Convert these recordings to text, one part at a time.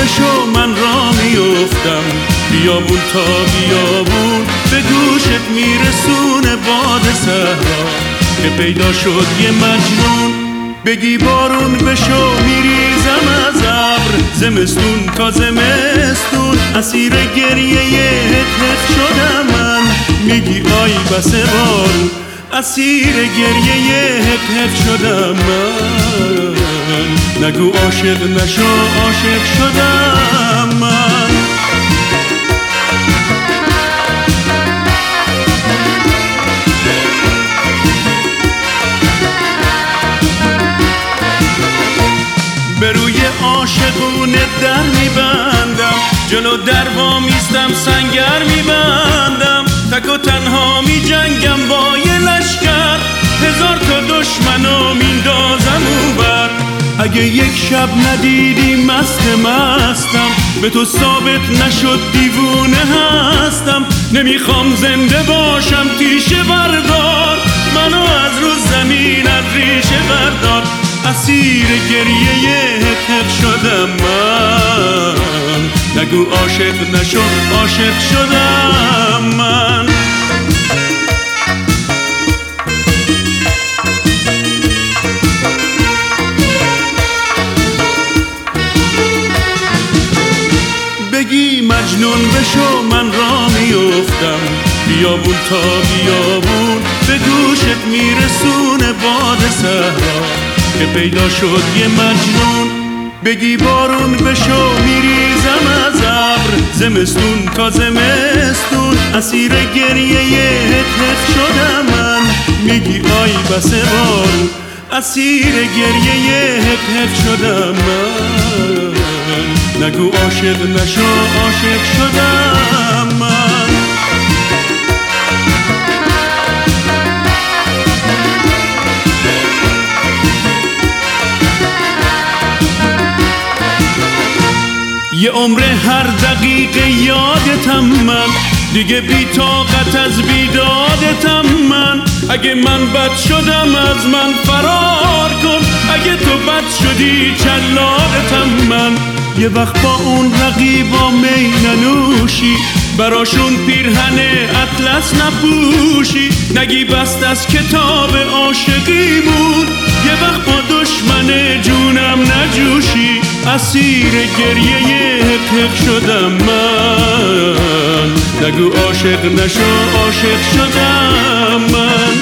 بشو من را میافتم، بیابون تا بیابون به گوشت میرسونه باد صحرا که پیدا شد یه مجنون. بگی بارون بشو میریزم از ابر، زمستون تا زمستون اسیر گریه هت شدم من. میگی آی بس بارون اسیر گریه هت شدم من. نگو عاشق نشو عاشق شدم من. به روی عاشقونه در میبندم، جلو در وامیستم سنگر میبندم. تک و تنها میجنگم با یه لشکر، هزار تا دشمنو میندازم اونور. اگه یک شب ندیدی مستم، به تو ثابت نشد دیوونه هستم. نمیخوام زنده باشم تیشه بردار، منو از رو زمین از ریشه بردار. اسیر گریه هت شدم من. نگو عاشق نشو عاشق شدم من. بگی مجنون بشو من را میافتم، بیابون تا بیابون به گوشت میرسونه باد صحرا که پیدا شد یه مجنون. بگی بارون بشو میریزم از ابر، زمستون تا زمستون اسیر گریه هت شدم من. میگی آی بس بارون اسیر گریه هت شدم من. نگو عاشق نشو عاشق شدم من. یه عمر هر دقیقه یادتم من، دیگه بی طاقت از بیدادتم من. اگه من بد شدم از من فرار کن، اگه تو بد شدی جلادتم من. یه وقت با اون رقیبا می ننوشی، براشون پیرهن اطلس نپوشی. نگی بست از کتاب عاشقیمون، یه وقت با دشمن جونم نجوشی. اسیر گریه هت شدم من. نگو عاشق نشو عاشق شدم من.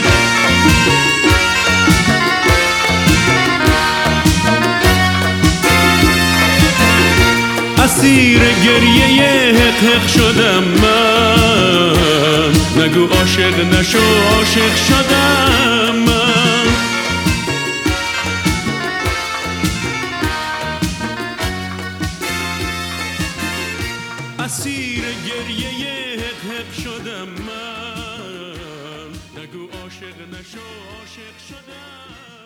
اسیر گریه هت شدم من. نگو عاشق نشو عاشق شدم من. اسیر گریه هت شدم من. نگو عاشق نشو عاشق شدم.